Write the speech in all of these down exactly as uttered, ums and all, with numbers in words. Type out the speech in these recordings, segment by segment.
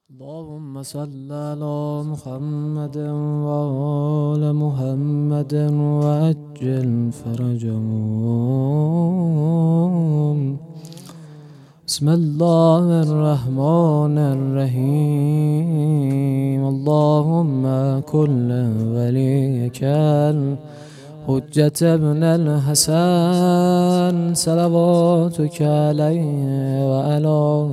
اللهم صل على محمد وآل محمد وعجل فرجهم. بسم الله الرحمن الرحيم. اللهم كل وليك الحجة ابن الحسن صلواتك عليه وعلى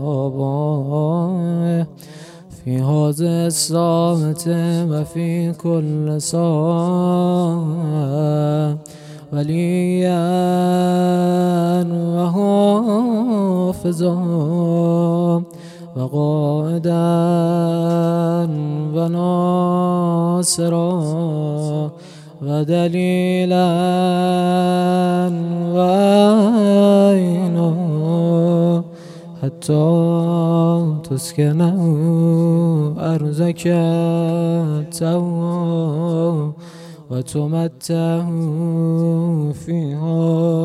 آبائه في هذه الساعة وفي كل ساعة وليا وحافظا وقائدا وناصرا ودليلا وعينا حتى تسكنه أرزك توا وتمتعه فيها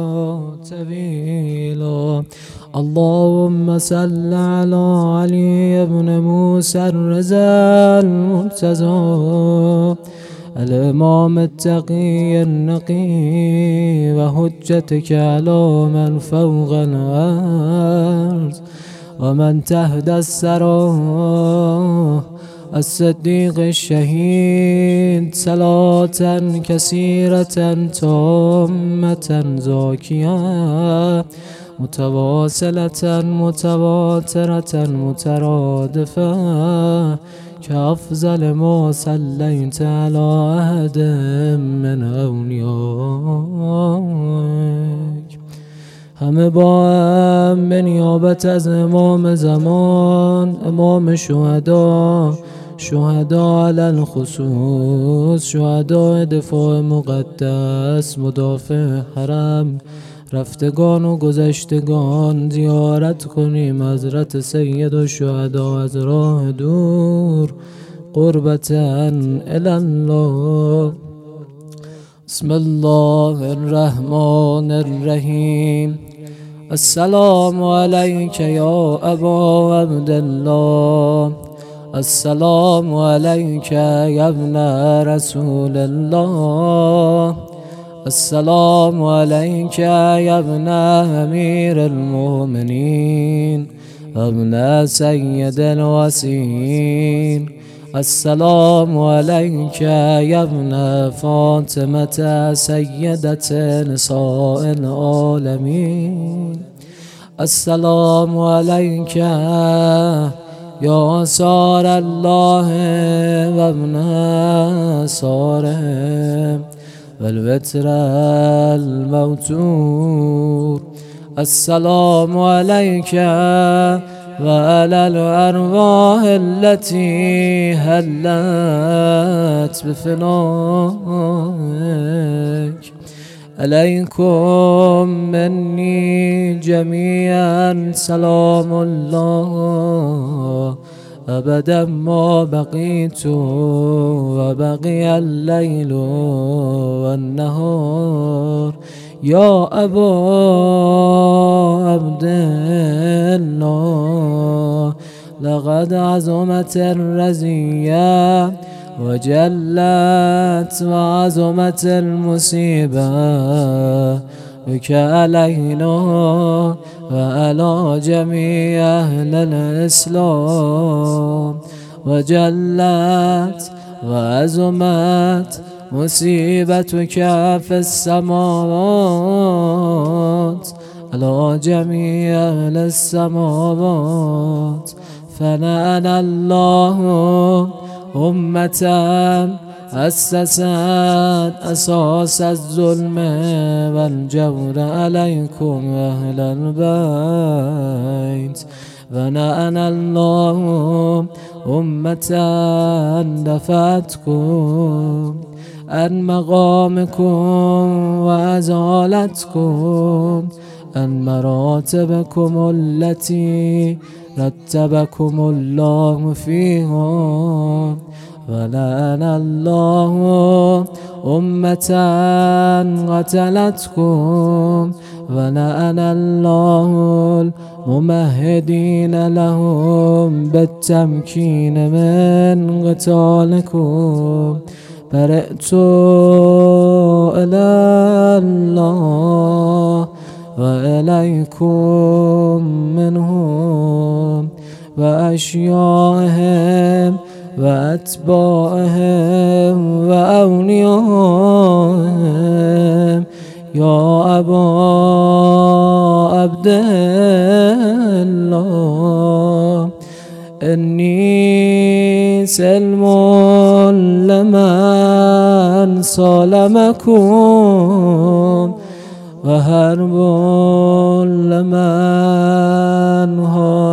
طويلا. اللهم صل على علي بن موسى الرضا المرتضى الإمام التقي النقي وحجتك على من فوق الأرض ومن تحت الثرى الصديق الشهيد صلاة كثيرة تامة زاكية متواصلة متواترة مترادفة كأفضل ما صليت على أحد من أوليائك. همه با هم به نیابت از امام زمان، امام شهدا، شهدا علی الخصوص، شهداء دفاع مقدس، مدافع حرم، رفتگان و گذشتگان زیارت کنیم حضرت سید الشهدا از راه دور قربتاً الی الله. بسم الله الرحمن الرحیم. السلام علیک یا ابا عبدالله، السلام علیک یا ابن رسول الله، السلام علیک یا ابن امیر المؤمنین ابن سید الوصیین، السلام علیک یا ابن فاطمة سیدة نساء العالمین، السلام علیک یا أسرار الله و ابن أسراره والوتر الموتور، السلام علیک وعلى الأرواح التي هلت بفنائك، عليكم مني جميعا سلام الله أبدا ما بقيت وبقي الليل والنهار. يا أبا عبد الله لقد عظمت الرزية وجلت وعظمت المصيبة بك علينا وعلى جميع أهل الإسلام، وجلت وعظمت مصيبتك في السماوات على جميع أهل السماوات. فلعن الله أمة أسست أساس الظلم والجور عليكم أهل البيت، ولعن الله أمة دفعتكم عن مقامكم وأزالتكم عن مراتبكم التي رتبكم الله فيها، ولعن الله أمة قتلتكم ولعن الله الممهدين لهم بالتمكين من قتالكم. برئت إلى الله وإليكم منهم وأشيائهم وأتباعهم وأوليائهم يا أبا عبد الله. إني سلم لمن صلمكم وهرب لمن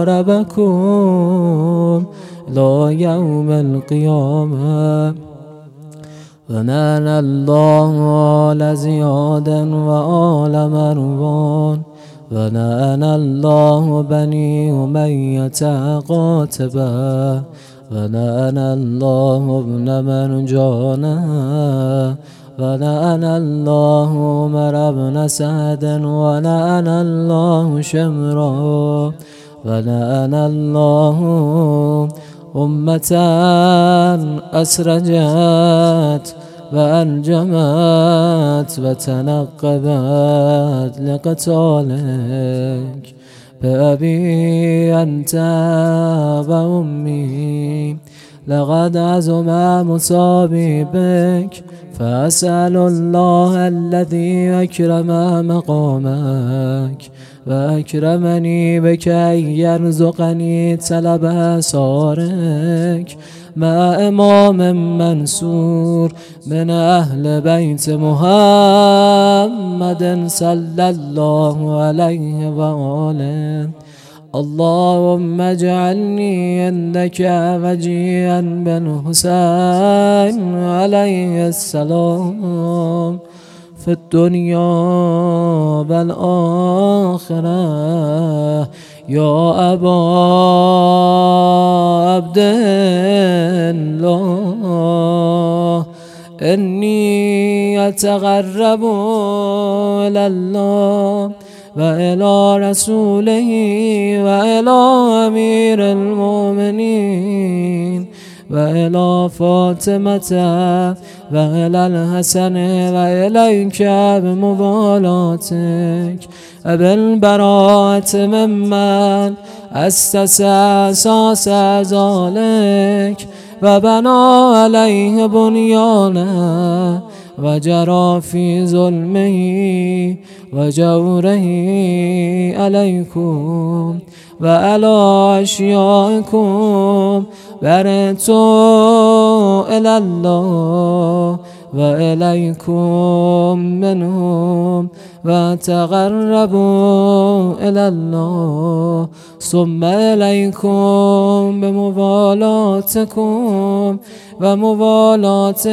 هاربكم إلى يوم القيامة. ونال الله آل زياد وآل مروان ونال الله بني أمية قاتبا ونال الله ابن مرجانا ولعن الله عمر بن سعد ولعن الله شمرا ولعن الله أمة أسرجت وأنجمت وتنقبت لقتالك بأبي أنت وأمي. لقد عزم مصابي بك فأسأل الله الذي أكرم مقامك وأكرمني بك أن يرزقني طلب آثارك مع إمام منصور من أهل بيت محمد صلى الله عليه وآله. اللهم اجعلني عندك وجيها بالحسين عليه السلام في الدنيا والآخرة يا أبا عبد الله. إني أتقرب إلى الله وإلى رسوله وإلى أمير المؤمنين وإلى فاطمة وإلى الحسن وإليك بموالاتك وبالبراءة ممن أسس أساس ذلك وبنى عليه بنيانا وجرى في ظلمه وجوره عليكم وعلى أشيائكم. برئت إلى الله وإليكم منهم وتقربوا إلى الله ثم إليكم بموالاتكم وموالاة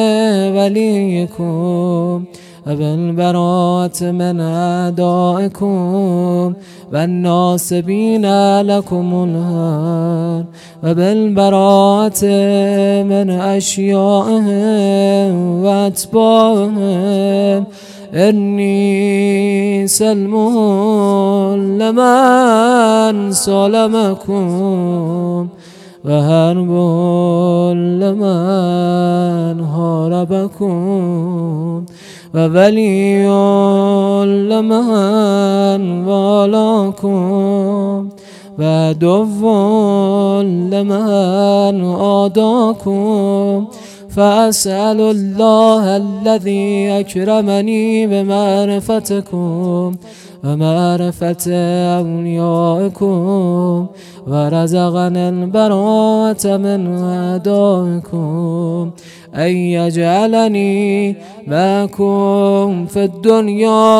وليكم وبالبراءة من أعدائكم والناصبين لكم الهار وبالبراءة من أشيائهم وأتباعهم. إني سلم لمن صلمكم وهرب لمن هاربكم وولي لمن والاكم وعدو لمن عاداكم. فأسأل الله الذي أكرمني بمعرفتكم ومعرفة أوليائكم ورزقني البراءة من أعدائكم أن يجعلني معكم في الدنيا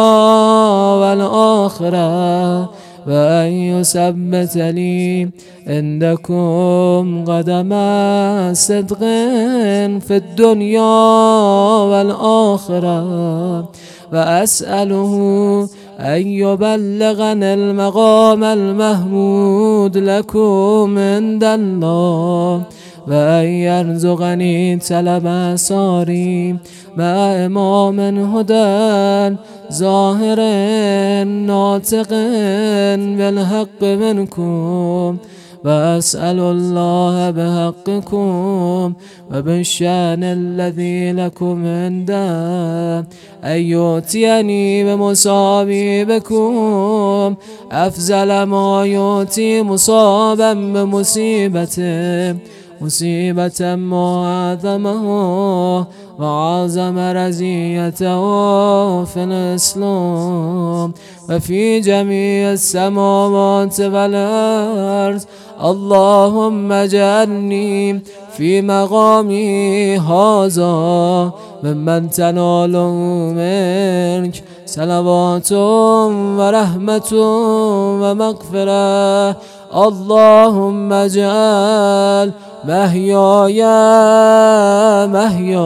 والآخرة وأن يثبت لي عندكم قدم صدق في الدنيا والآخرة. وأسأله أن يبلغني المقام المحمود لكم عند الله وأن يرزقني طلب ساري مع إمام هدى ظاهر ناطق بالحق منكم، وأسأل الله بحقكم وبالشأن الذي لكم عنده أن يؤتيني بمصابي بكم أفضل ما يؤتي مصابا بمصيبته، مصيبة معظمه وعظم رزيته في الإسلام وفي جميع السماوات والأرض. اللهم اجعلني في مقامي هذا ممن تناله منك صلوات ورحمة ومغفرة. اللهم اجعل محياي محيا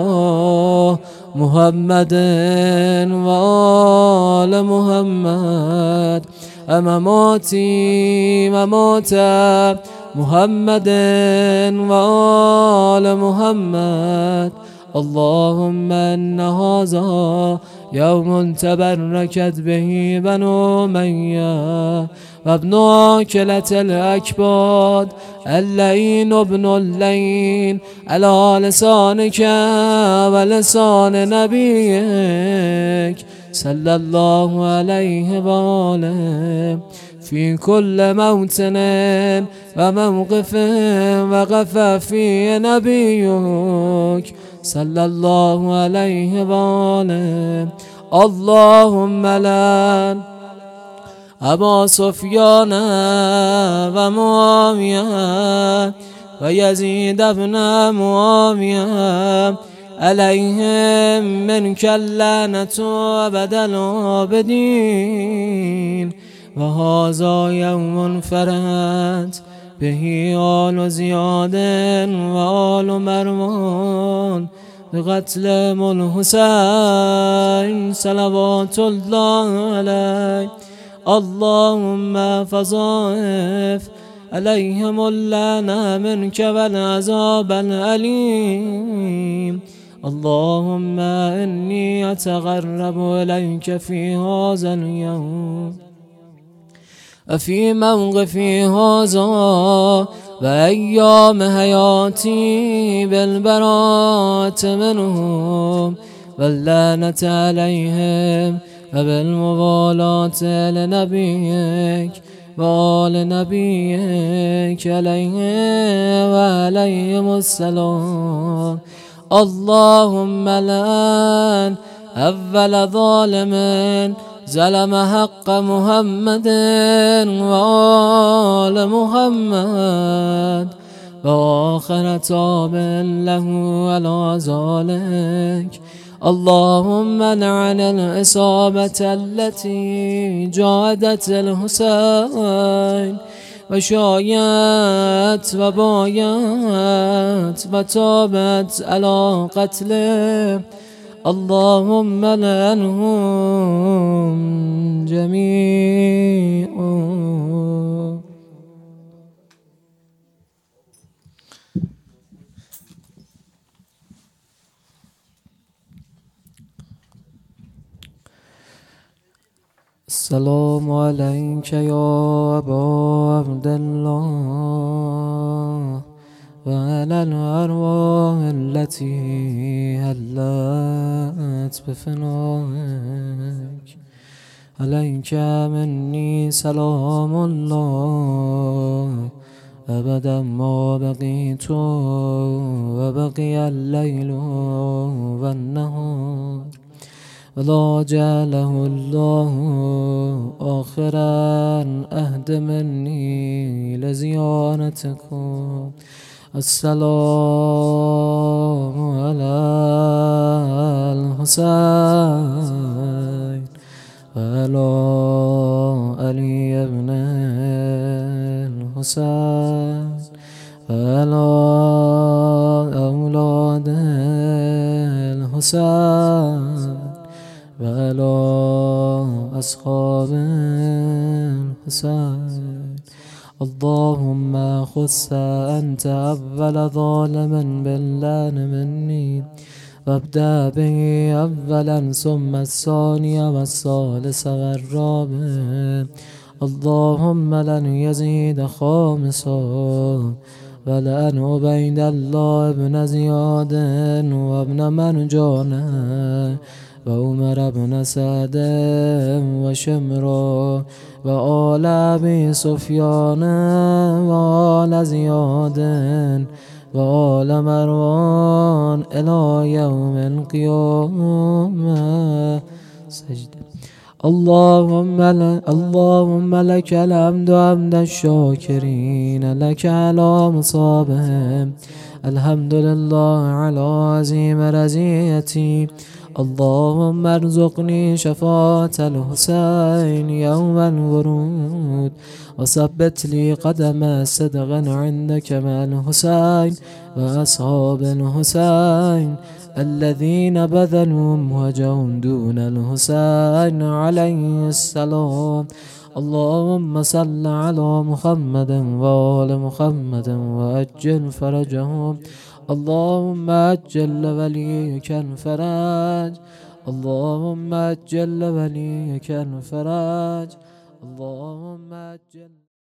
محمد وآل محمد ومماتي ممات محمد وآل محمد. اللهم إن هذا يوم تبركت به بنو أمية وابن عاكلة الأكباد اللين ابن اللين على لسانك ولسان نبيك صلى الله عليه وآله في كل موطن وموقف وقف فيه نبيك صلى الله عليه وآله. اللهم لعن أبا سفيان ومعاوية ويزيد بن معاوية عليهم منك اللعنة أبد العابدين. وهذا يوم فرحت به آل زياد وآل مروان بقتل الحسين صلوات الله عليه. اللهم فضائف عليهم اللعنة منك والعذاب الأليم. اللهم إني أتقرب إليك في هذا اليوم وفي موقفي هذا وأيام حياتي بالبراءة منهم واللعنة عليهم وبالموالاة لنبيك وآل نبيك عليه وعليهم السلام. اللهم لعن أول ظالم ظلم حق محمد وآل محمد وآخر تاب له على ذلك. اللهم لعن العصابة التي جاهدت الحسين وشايت وبايت وتابت على قتله. اللهم لعنهم جميعا. السلام عليك يا أبا عبد الله وعلى الأرواح التي هلت بفنائك. عليك مني سلام الله أبدا ما بقيت وبقي الليل والنهار ولا جعله الله آخرا أهد مني لزيارتكم. السلام على الحسين وعلى علي بن الحسين وعلى أولاد الحسين وعلى أصحاب الحسين. اللهم خص أنت أول ظالم باللان مني، وابدأ به أولا ثم الثاني والثالث والرابع. اللهم لن يزيد خامسا، ولأن عبيد الله بن زياد وابن مرجان وعمر بن سعد وشمرا وآل أبي سفيان وآل زياد وآل مروان إلى يوم القيامة. سجدة. اللهم اللهم لك الحمد حمد الشاكرين لك على مصابهم. الحمد لله على عظيم رزيتي. اللهم ارزقني شفاعة الحسين يوم الورود، وثبت لي قدم صدق عندك مع الحسين وأصحاب الحسين الذين بذلوا وجههم دون الحسين عليه السلام. اللهم صل على محمد وآل محمد وأجل فرجهم. اللهم أجل وليك الفرج. اللهم أجل وليك الفرج. اللهم أجل